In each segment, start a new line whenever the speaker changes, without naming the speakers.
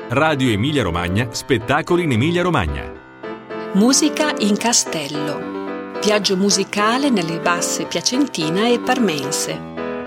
Radio Emilia Romagna, spettacoli in Emilia Romagna.
Musica in Castello. Viaggio musicale nelle basse Piacentina e Parmense.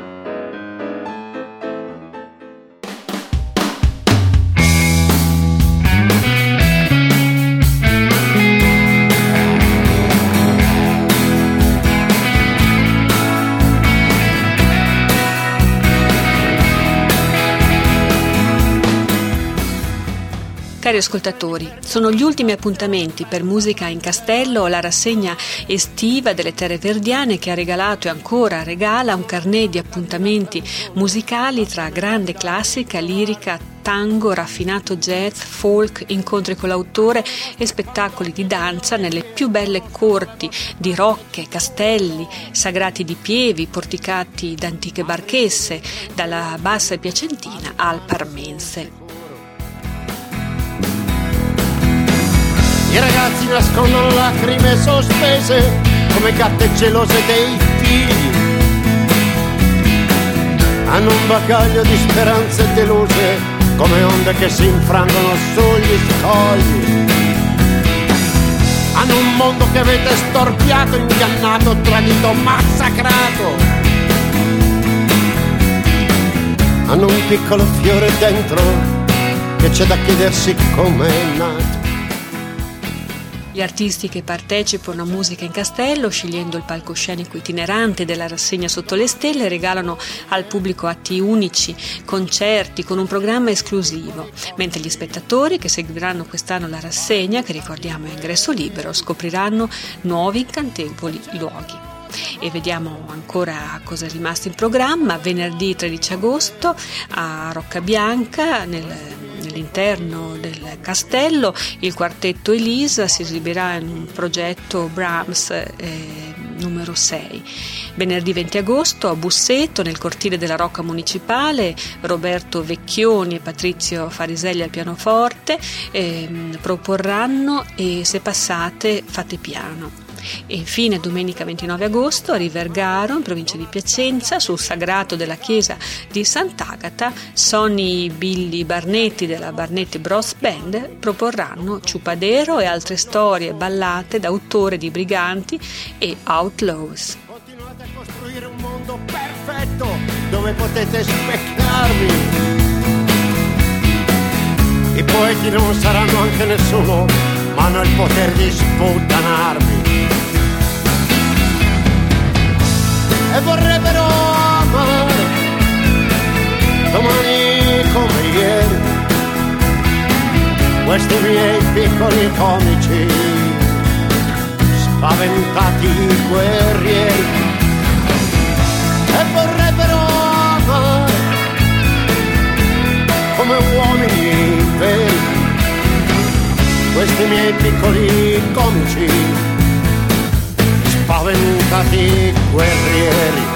Cari ascoltatori, sono gli ultimi appuntamenti per Musica in Castello, la rassegna estiva delle Terre Verdiane che ha regalato e ancora regala un carnet di appuntamenti musicali tra grande classica, lirica, tango, raffinato jazz, folk, incontri con l'autore e spettacoli di danza nelle più belle corti di rocche, castelli, sagrati di pievi, porticati da antiche barchesse, dalla bassa Piacentina al Parmense.
I ragazzi nascondono lacrime sospese come gatte gelose dei figli. Hanno un bagaglio di speranze deluse come onde che si infrangono sugli scogli. Hanno un mondo che avete storpiato, ingannato, tradito, massacrato. Hanno un piccolo fiore dentro che c'è da chiedersi com'è nato.
Gli artisti che partecipano a Musica in Castello, scegliendo il palcoscenico itinerante della rassegna Sotto le Stelle, regalano al pubblico atti unici, concerti con un programma esclusivo, mentre gli spettatori che seguiranno quest'anno la rassegna, che ricordiamo è a ingresso libero, scopriranno nuovi incantevoli luoghi. E vediamo ancora cosa è rimasto in programma. Venerdì 13 agosto a Roccabianca, nell'interno del castello, il quartetto Elisa si esibirà in un progetto Brahms numero 6. Venerdì 20 agosto a Busseto, nel cortile della Rocca Municipale, Roberto Vecchioni e Patrizio Fariselli al pianoforte proporranno E se passate fate piano. E infine domenica 29 agosto a Rivergaro, in provincia di Piacenza, sul sagrato della chiesa di Sant'Agata, Sonny Billy Barnetti della Barnetti Bros Band proporranno Ciupadero e altre storie ballate d'autore di briganti e outlaws.
Continuate a costruire un mondo perfetto dove potete specchiarvi. I poeti non saranno anche nessuno, ma hanno il potere di sputtanarvi. E vorrebbero amare domani come ieri questi miei piccoli comici spaventati guerrieri. E vorrebbero amare come uomini veri questi miei piccoli comici spaventati guerrieri.